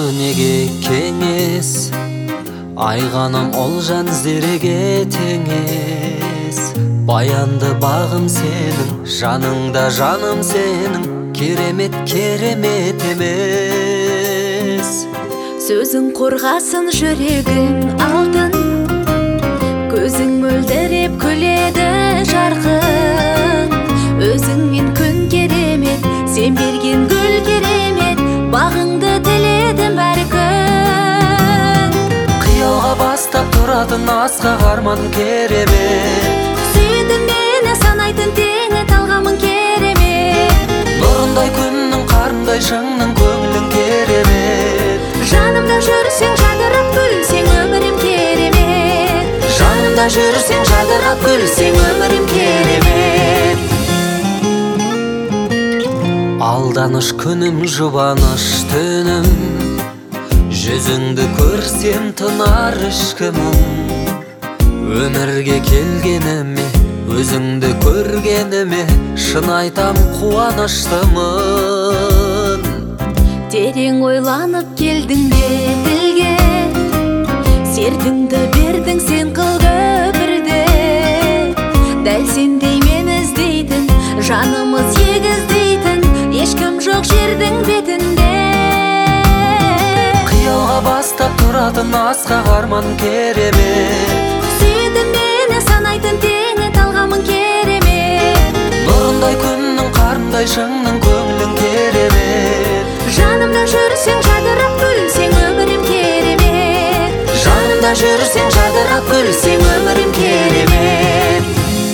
неге кеңес, айғаным ол жан іздерге теңес. Баянды бағым сенің, жаныңда жаным сенің, керемет керемет емес. Сөзің қорғасын жүрегің алтын, көзің мөлдіреп күледі жарқын. Өзіңмен күн керемет, сен берген гүл керемет, бағыңды тіледім әр күн. Қиялға бастап тұратын асқақ арман керемет, Сүйдің мені санайтын теңі талғамың керемет. нұрындай күннің қарындай шыңның көңілің керемет. Жанымда жүрсең жадырап күлсең өмірім керемет. Жанымда жүрсең жадырап күлсең өмірім керемет. Алданыш күнім жұбаныш түнім, жүзіңді көрсем тынар ішкімім. Өмірге келгеніме, өзіңді көргеніме, шын айтам қуаныштымын. Терең ойланып келдің бе тілге, сердіңді бердің сен қыл көпірде. Дәл сендей мен іздейтін, жанымыз егіздейтін, ешкім жоқ жердің бетінде. Қиялға бастап тұратын асқақ арман керемет, Сүйдің мені санайтын теңі талғамың керемет. нұрындай күннің қарындай шыңның көңілің керемет. Жанымда жүрсең жадырап күлсең өмірім керемет. Жанымда жүрсең жадырап күлсең өмірім керемет.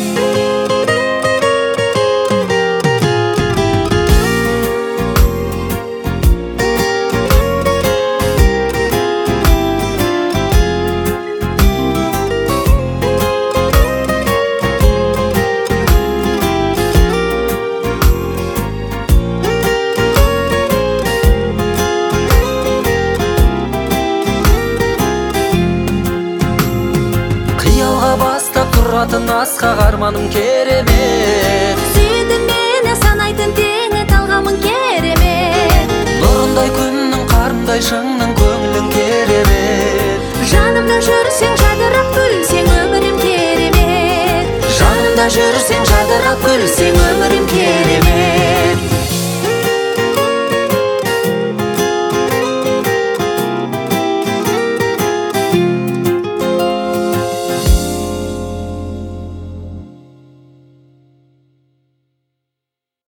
Бастап тұратын асқақ арманым керемет, Сүйдің мені санайтын теңі талғамың керемет. нұрындай күннің қарындай шыңның көңілің керемет. Жанымда жүрсең жадырап күлсең өмірім керемет. Жанымда жүрсең жадырап күлсең өмірім керемет.